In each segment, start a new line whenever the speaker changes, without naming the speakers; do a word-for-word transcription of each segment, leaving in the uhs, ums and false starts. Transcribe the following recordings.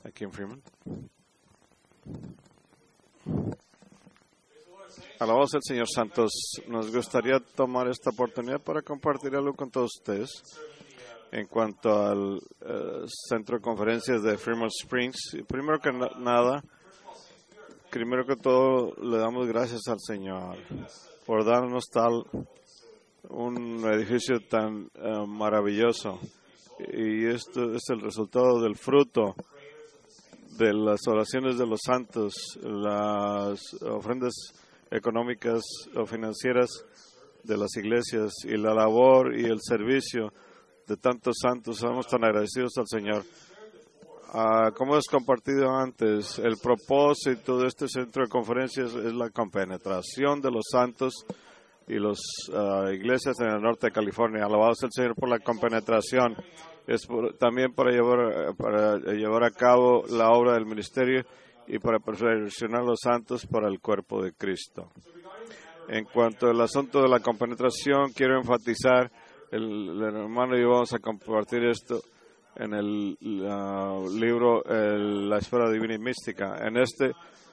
aquí en Fremont. Alabamos al Señor Santos. Nos gustaría tomar esta oportunidad para compartir algo con todos ustedes en cuanto al uh, centro de conferencias de Fremont Springs. Primero que na nada, primero que todo, le damos gracias al Señor por darnos tal un edificio tan uh, maravilloso. Y esto es el resultado del fruto de las oraciones de los santos, las ofrendas económicas o financieras de las iglesias y la labor y el servicio de tantos santos. Estamos tan agradecidos al Señor. Uh, como hemos compartido antes, el propósito de este centro de conferencias es la compenetración de los santos y las uh, iglesias en el norte de California. Alabados el Señor por la compenetración. Es por, también para llevar, para llevar a cabo la obra del ministerio y para perfeccionar a los santos para el cuerpo de Cristo. En cuanto al asunto de la compenetración, quiero enfatizar, el, el hermano y yo vamos a compartir esto en el uh, libro el, La Esfera Divina y Mística. En este,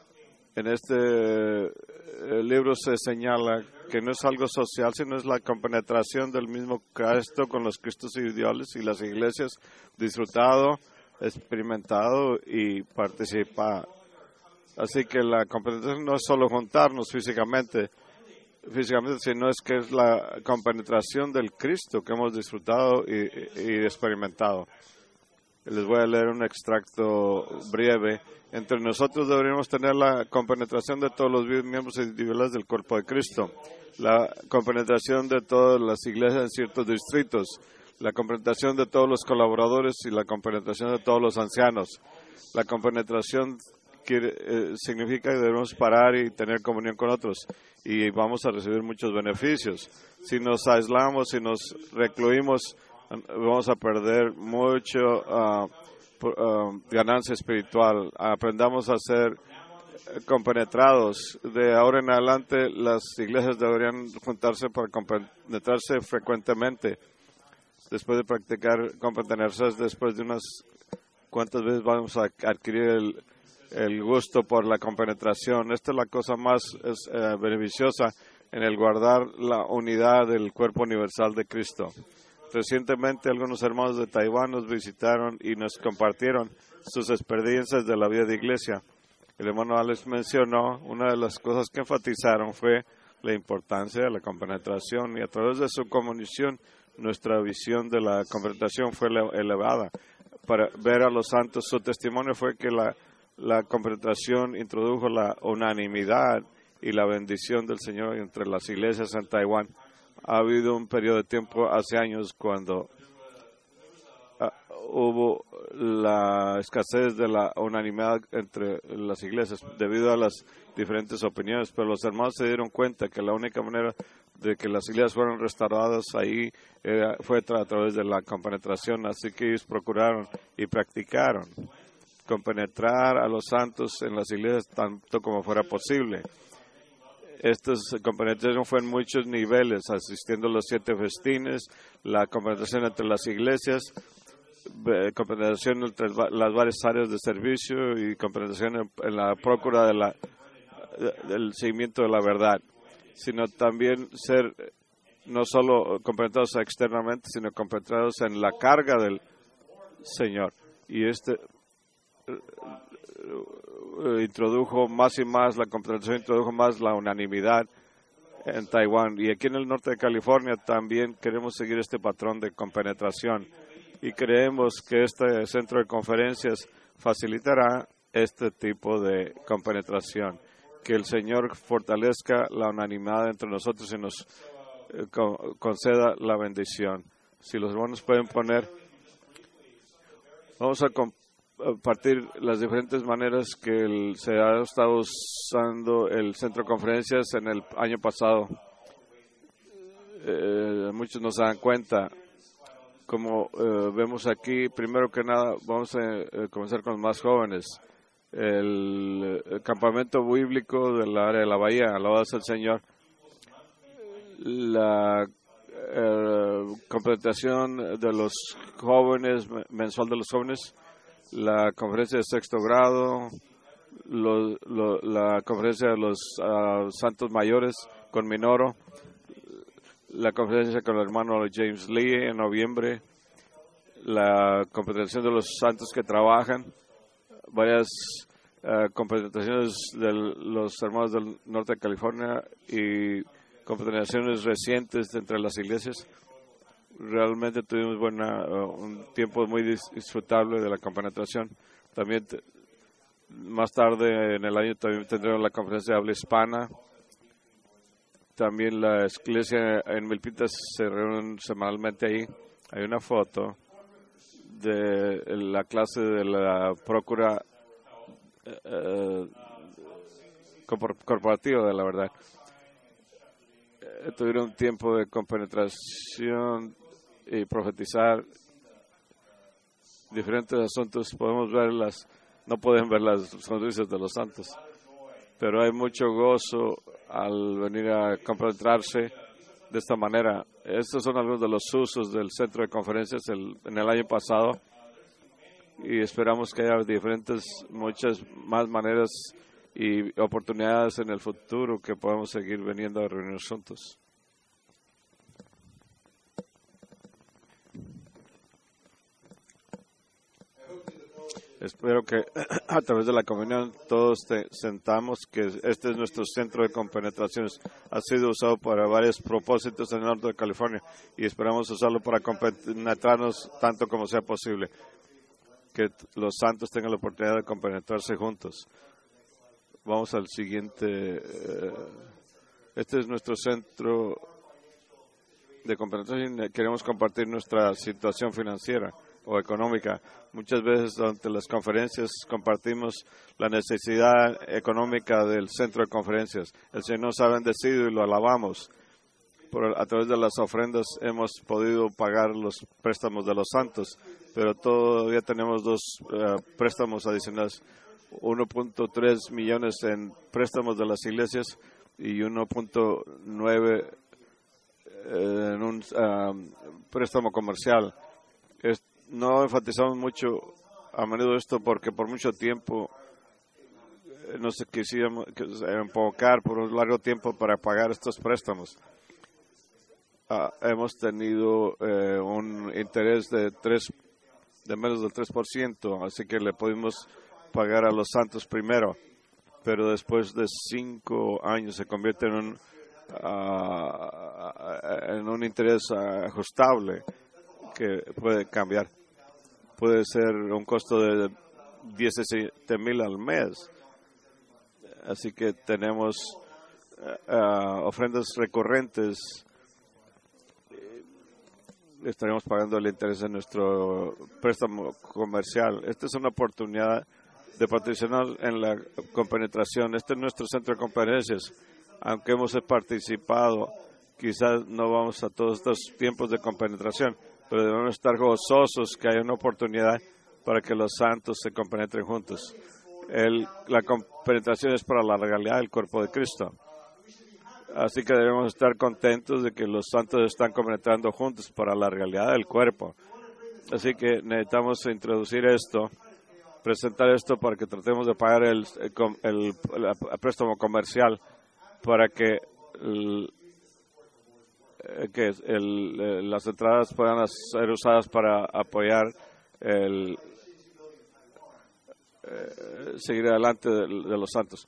en este eh, libro se señala que no es algo social, sino es la compenetración del mismo Cristo con los Cristos ideales y las iglesias, disfrutado, experimentado y participado. Así que la compenetración no es solo juntarnos físicamente, físicamente, sino es que es la compenetración del Cristo que hemos disfrutado y, y experimentado. Les voy a leer un extracto breve. Entre nosotros deberíamos tener la compenetración de todos los miembros individuales del cuerpo de Cristo, la compenetración de todas las iglesias en ciertos distritos, la compenetración de todos los colaboradores y la compenetración de todos los ancianos. La compenetración quiere, eh, significa que debemos parar y tener comunión con otros y vamos a recibir muchos beneficios. Si nos aislamos, si nos recluimos, vamos a perder mucho uh, uh, ganancia espiritual. Aprendamos a ser compenetrados. De ahora en adelante, las iglesias deberían juntarse para compenetrarse frecuentemente. Después de practicar compenetrarse, después de unas cuantas veces vamos a adquirir el, el gusto por la compenetración. Esta es la cosa más es, uh, beneficiosa en el guardar la unidad del cuerpo universal de Cristo. Recientemente algunos hermanos de Taiwán nos visitaron y nos compartieron sus experiencias de la vida de iglesia. El hermano Alex mencionó, una de las cosas que enfatizaron fue la importancia de la compenetración, y a través de su comunicación nuestra visión de la compenetración fue elevada. Para ver a los santos, su testimonio fue que la, la compenetración introdujo la unanimidad y la bendición del Señor entre las iglesias en Taiwán. Ha habido un periodo de tiempo hace años cuando uh, hubo la escasez de la unanimidad entre las iglesias debido a las diferentes opiniones, pero los hermanos se dieron cuenta que la única manera de que las iglesias fueran restauradas ahí era, fue a través de la compenetración, así que ellos procuraron y practicaron compenetrar a los santos en las iglesias tanto como fuera posible. Estas compenetración fue en muchos niveles, asistiendo a los siete festines, la compenetración entre las iglesias, compenetración entre las varias áreas de servicio y compenetración en, en la procura de la, del seguimiento de la verdad, sino también ser no solo compenetrados externamente, sino compenetrados en la carga del Señor. Y este introdujo más y más, la compenetración introdujo más la unanimidad en Taiwán. Y aquí en el norte de California también queremos seguir este patrón de compenetración. Y creemos que este centro de conferencias facilitará este tipo de compenetración. Que el Señor fortalezca la unanimidad entre nosotros y nos eh, conceda la bendición. Si los hermanos pueden poner, vamos a compartir las diferentes maneras que el, se ha estado usando el centro de conferencias en el año pasado. Eh, muchos no se dan cuenta. Como eh, vemos aquí, primero que nada, vamos a eh, comenzar con los más jóvenes. El, el campamento bíblico del área de la bahía, alabado sea el Señor. La eh, completación de los jóvenes, mensual de los jóvenes, la conferencia de sexto grado, lo, lo, la conferencia de los uh, santos mayores con Minoro, la conferencia con el hermano James Lee en noviembre, la concentración de los santos que trabajan, varias uh, concentraciones de los hermanos del norte de California y concentraciones recientes entre las iglesias. Realmente tuvimos buena, uh, un tiempo muy disfrutable de la compenetración. También te, más tarde en el año también tendremos la conferencia de habla hispana. También la iglesia en Milpitas se reúnen semanalmente ahí. Hay una foto de la clase de la Procura uh, corporativa de la verdad. Eh, tuvieron un tiempo de compenetración y profetizar diferentes asuntos. Podemos verlas, no pueden ver las sonrisas de los santos, pero hay mucho gozo al venir a compenetrarse de esta manera. Estos son algunos de los usos del centro de conferencias el, en el año pasado, y esperamos que haya diferentes, muchas más maneras y oportunidades en el futuro que podamos seguir viniendo a reunirnos juntos. Espero que a través de la comunión todos te sentamos que este es nuestro centro de compenetraciones. Ha sido usado para varios propósitos en el norte de California y esperamos usarlo para compenetrarnos tanto como sea posible. Que los santos tengan la oportunidad de compenetrarse juntos. Vamos al siguiente. Este es nuestro centro de compenetración. Queremos compartir nuestra situación financiera o económica. Muchas veces durante las conferencias compartimos la necesidad económica del centro de conferencias. El Señor nos ha bendecido y lo alabamos. Por, a través de las ofrendas hemos podido pagar los préstamos de los santos, pero todavía tenemos dos uh, préstamos adicionales. uno punto tres millones en préstamos de las iglesias y uno punto nueve en un uh, préstamo comercial. Es, no enfatizamos mucho a menudo esto porque por mucho tiempo nos quisimos enfocar por un largo tiempo para pagar estos préstamos. Uh, hemos tenido eh, un interés de tres de menos del tres por ciento, así que le pudimos pagar a los santos primero, pero después de cinco años se convierte en un uh, en un interés ajustable que puede cambiar. Puede ser un costo de diecisiete mil al mes. Así que tenemos uh, ofrendas recurrentes. Estaremos pagando el interés de nuestro préstamo comercial. Esta es una oportunidad de participar en la compenetración. Este es nuestro centro de conferencias. Aunque hemos participado, quizás no vamos a todos estos tiempos de compenetración, pero debemos estar gozosos que haya una oportunidad para que los santos se compenetren juntos. El, la compenetración es para la realidad del cuerpo de Cristo. Así que debemos estar contentos de que los santos están compenetrando juntos para la realidad del cuerpo. Así que necesitamos introducir esto, presentar esto para que tratemos de pagar el, el, el, el préstamo comercial para que, el, que el, las entradas puedan ser usadas para apoyar el eh, seguir adelante de, de los santos.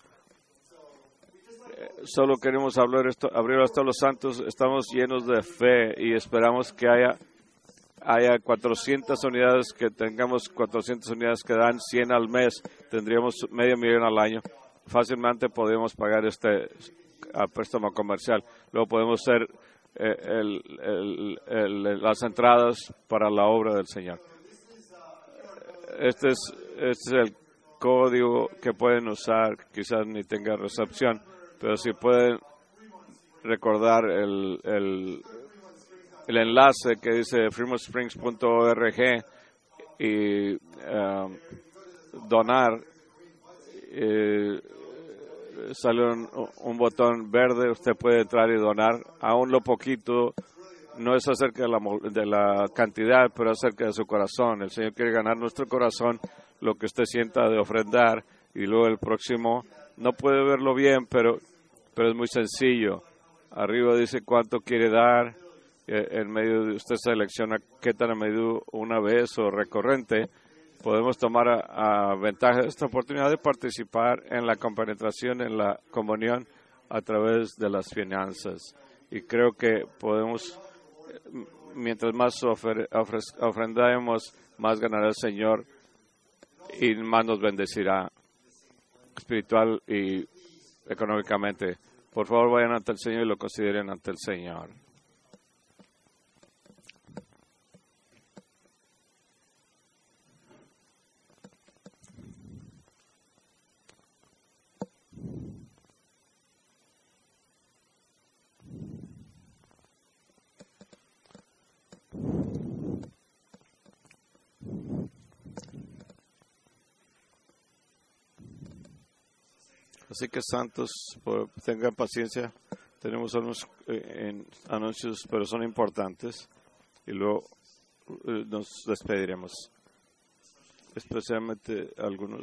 Solo queremos hablar esto, abrir esto a los santos. Estamos llenos de fe y esperamos que haya haya cuatrocientas unidades, que tengamos cuatrocientas unidades que dan cien al mes. Tendríamos medio millón al año. Fácilmente podemos pagar este préstamo comercial. Luego podemos hacer eh, el, el, el, las entradas para la obra del Señor. Este es, este es el código que pueden usar. Quizás ni tenga recepción, pero si pueden recordar el, el, el enlace que dice fremont springs punto org y um, donar, eh, sale un, un botón verde, usted puede entrar y donar. Aún lo poquito, no es acerca de la, de la cantidad, pero acerca de su corazón. El Señor quiere ganar nuestro corazón lo que usted sienta de ofrendar, y luego el próximo no puede verlo bien, pero, pero es muy sencillo. Arriba dice cuánto quiere dar, en medio de usted selecciona qué tan a menudo, una vez o recurrente. Podemos tomar a, a ventaja de esta oportunidad de participar en la compenetración, en la comunión a través de las finanzas. Y creo que podemos, mientras más ofre, ofre, ofrendamos, más ganará el Señor y más nos bendecirá espiritual y económicamente. Por favor, vayan ante el Señor y lo consideren ante el Señor. Así que santos, por, tengan paciencia. Tenemos unos eh, en anuncios, pero son importantes. Y luego eh, nos despediremos. Especialmente algunos,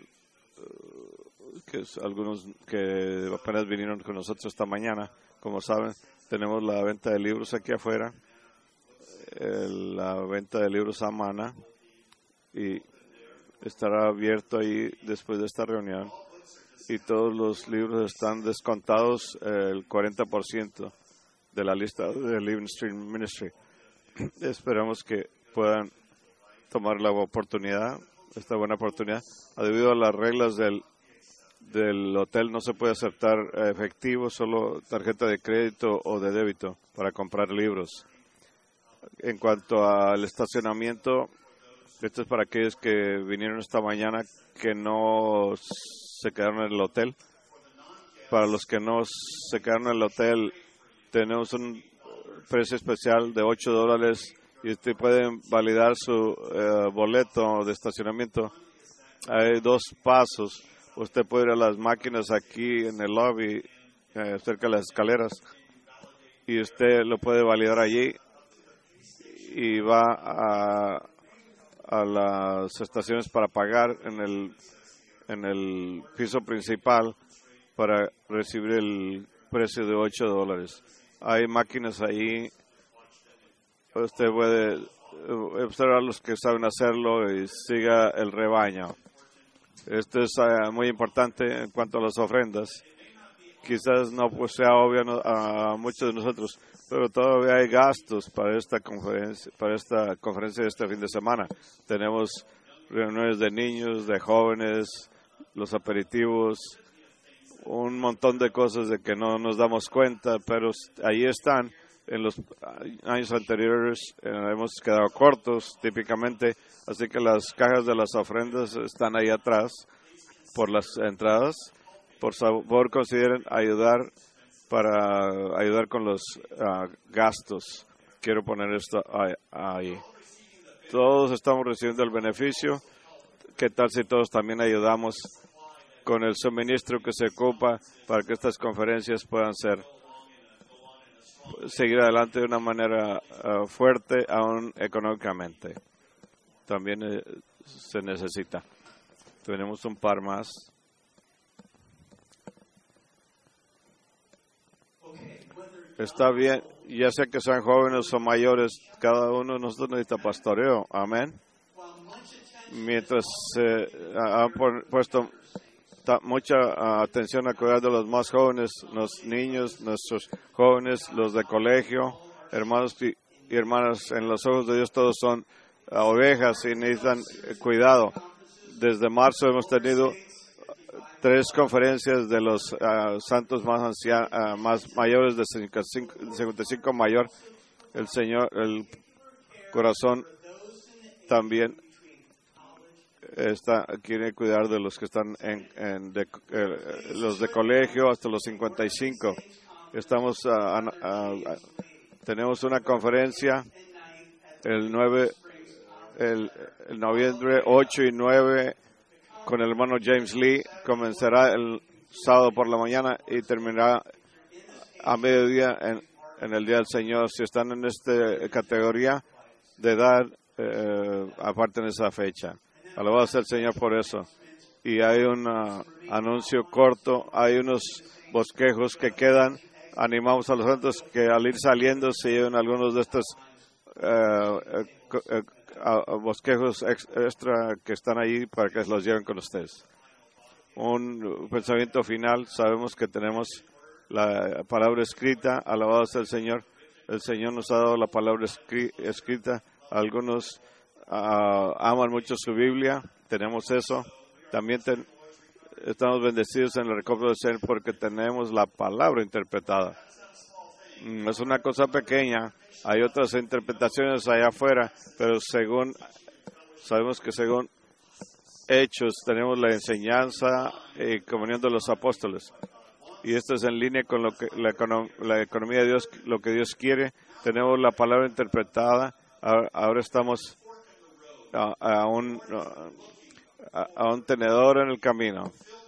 uh, que, algunos que apenas vinieron con nosotros esta mañana. Como saben, tenemos la venta de libros aquí afuera. Eh, la venta de libros a Mana. Y estará abierto ahí después de esta reunión. Y todos los libros están descontados eh, el cuarenta por ciento de la lista de Living Stream Ministry. Esperamos que puedan tomar la oportunidad, esta buena oportunidad. Debido a las reglas del, del hotel no se puede aceptar efectivo, solo tarjeta de crédito o de débito para comprar libros. En cuanto al estacionamiento, esto es para aquellos que vinieron esta mañana que no se quedaron en el hotel. Para los que no se quedaron en el hotel, tenemos un precio especial de ocho dólares y usted puede validar su eh, boleto de estacionamiento. Hay dos pasos. Usted puede ir a las máquinas aquí en el lobby, eh, cerca de las escaleras, y usted lo puede validar allí y va a, a las estaciones para pagar en el en el piso principal para recibir el precio de ocho dólares. Hay máquinas ahí, usted puede observar a los que saben hacerlo y siga el rebaño. Esto es uh, muy importante en cuanto a las ofrendas. Quizás no pues, sea obvio a muchos de nosotros, pero todavía hay gastos para esta conferencia, para esta conferencia de este fin de semana. Tenemos reuniones de niños, de jóvenes, los aperitivos, un montón de cosas de que no nos damos cuenta, pero ahí están. En los años anteriores eh, hemos quedado cortos típicamente, así que las cajas de las ofrendas están ahí atrás por las entradas. Por favor, consideren ayudar para ayudar con los uh, gastos. Quiero poner esto ahí. Todos estamos recibiendo el beneficio. ¿Qué tal si todos también ayudamos con el suministro que se ocupa para que estas conferencias puedan ser seguir adelante de una manera uh, fuerte, aún económicamente? También eh, se necesita. Tenemos un par más. Está bien, ya sea que sean jóvenes o mayores, cada uno de nosotros necesita pastoreo. Amén. Mientras se eh, han puesto mucha uh, atención a cuidar de los más jóvenes, los niños, nuestros jóvenes, los de colegio, hermanos y hermanas, en los ojos de Dios todos son uh, ovejas y necesitan uh, cuidado. Desde marzo hemos tenido tres conferencias de los uh, santos más ancianos, uh, más mayores de cincuenta y cinco mayor. El Señor, el corazón también está quiere cuidar de los que están en, en de, eh, los de colegio hasta los cincuenta y cinco. Estamos uh, uh, uh, tenemos una conferencia el nueve el, el noviembre ocho y nueve con el hermano James Lee. Comenzará el sábado por la mañana y terminará a mediodía en, en el Día del Señor. Si están en esta categoría de edad, eh, aparten esa fecha. Alabado sea el Señor por eso. Y hay un uh, anuncio corto, hay unos bosquejos que quedan. Animamos a los santos que al ir saliendo se lleven algunos de estos uh, uh, uh, uh, bosquejos ex extra que están ahí para que los lleven con ustedes. Un pensamiento final. Sabemos que tenemos la palabra escrita. Alabado sea el Señor. El Señor nos ha dado la palabra escri escrita. Algunos uh, aman mucho su Biblia. Tenemos eso. También ten estamos bendecidos en el recobro del Señor porque tenemos la palabra interpretada. Mm, es una cosa pequeña. Hay otras interpretaciones allá afuera, pero según sabemos que según Hechos tenemos la enseñanza y comunión de los apóstoles. Y esto es en línea con lo que la, econom la economía de Dios, lo que Dios quiere. Tenemos la palabra interpretada. Ahora, ahora estamos a, a, un, a, a un tenedor en el camino.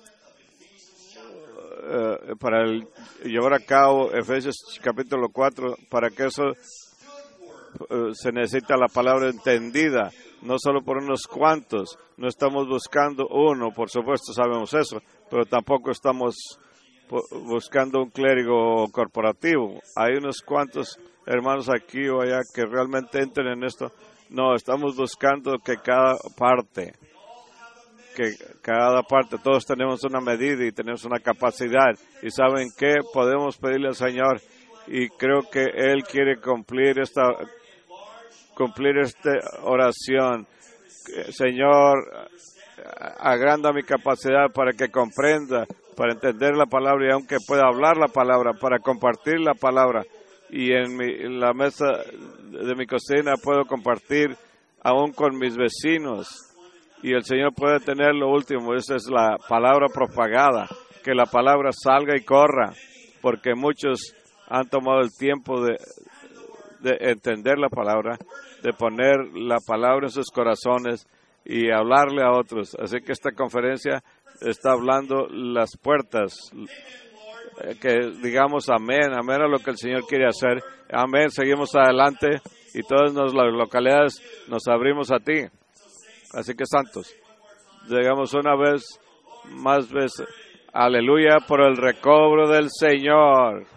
Uh, para el, llevar a cabo Efesios capítulo cuatro, para que eso uh, se necesita la palabra entendida, no solo por unos cuantos. No estamos buscando uno, por supuesto sabemos eso, pero tampoco estamos buscando un clérigo corporativo. Hay unos cuantos hermanos aquí o allá que realmente entren en esto. No, estamos buscando que cada parte que cada parte, todos tenemos una medida y tenemos una capacidad y saben que podemos pedirle al Señor, y creo que Él quiere cumplir esta cumplir esta oración. Señor, agranda mi capacidad para que comprenda, para entender la palabra, y aunque pueda hablar la palabra, para compartir la palabra, y en, mi, en la mesa de mi cocina puedo compartir aún con mis vecinos. Y el Señor puede tener lo último. Esa es la palabra propagada. Que la palabra salga y corra. Porque muchos han tomado el tiempo de, de entender la palabra, de poner la palabra en sus corazones y hablarle a otros. Así que esta conferencia está hablando las puertas. Que digamos amén. Amén a lo que el Señor quiere hacer. Amén. Seguimos adelante y todas las localidades nos abrimos a ti. Así que santos, llegamos una vez, más veces, aleluya por el recobro del Señor.